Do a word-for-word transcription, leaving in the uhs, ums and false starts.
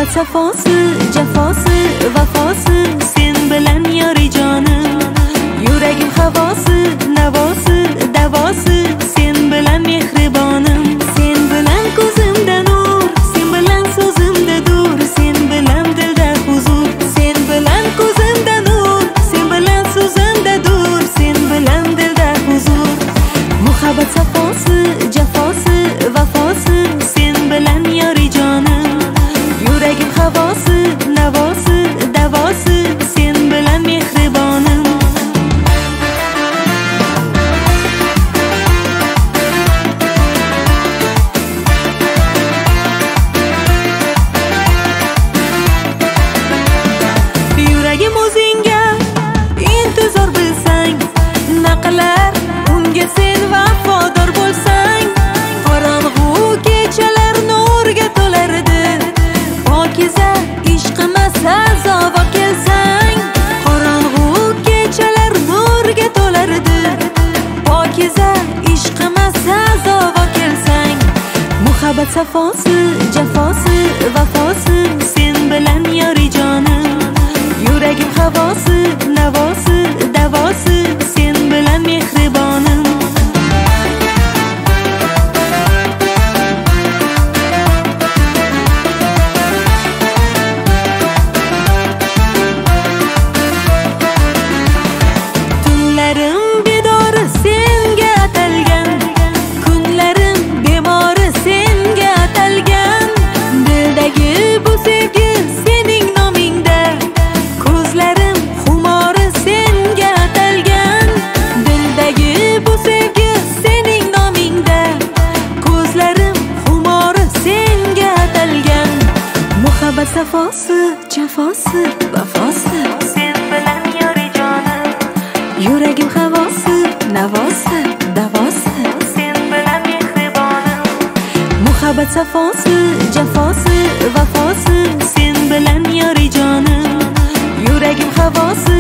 muhabbat safosi, jafosi, vafosi sen bilan yori jonim. Yuragim havosi, navosi, davosi sen bilan mehribonim. Sen bilan ko'zimda nur, sen bilan so'zimda dur, sen bilan dilda huzur. Sen bilan ko'zimda nur, sen bilan so'zimda dur, sen bilan dilda huzur. Muhabbat safosi, jafosi, vafosi sen bilan yori jonim. Yuragim havosi, navosi, davosi sen bilan mehribonim. Yuragim o'zingga intizor bilsang, naqlar unga sen vafodor bo'lsang, qorong'u kechalar nurga to'lardi. Pokiza ishqima sazovor kelsang, qorong'u kechalar nurga to'lardi. Pokiza ishqima sazovor kelsang, muhabbat safosi, jafosi, vafosi sen bilan yori jonim. Yuragim havosi, navosi, davosi sen bilan mehribonim. Tunlarim bedori senga atalgan, kunlarim bemori senga atalgan. Dildagi bu sevgi sening nomingda, ko'zlarim xumori senga atalgan. Dildagi bu sevgi sening nomingda, ko'zlarim xumori senga atalgan. Muhabbat safosi, jafosi, vafosi sen bilan yori jonim. Yuragim havosi, navosi, davosi sen bilan mehribonim. Muhabbat safosi, jafosi, vafosi sen bilan yori jonim. Yuragim havosi,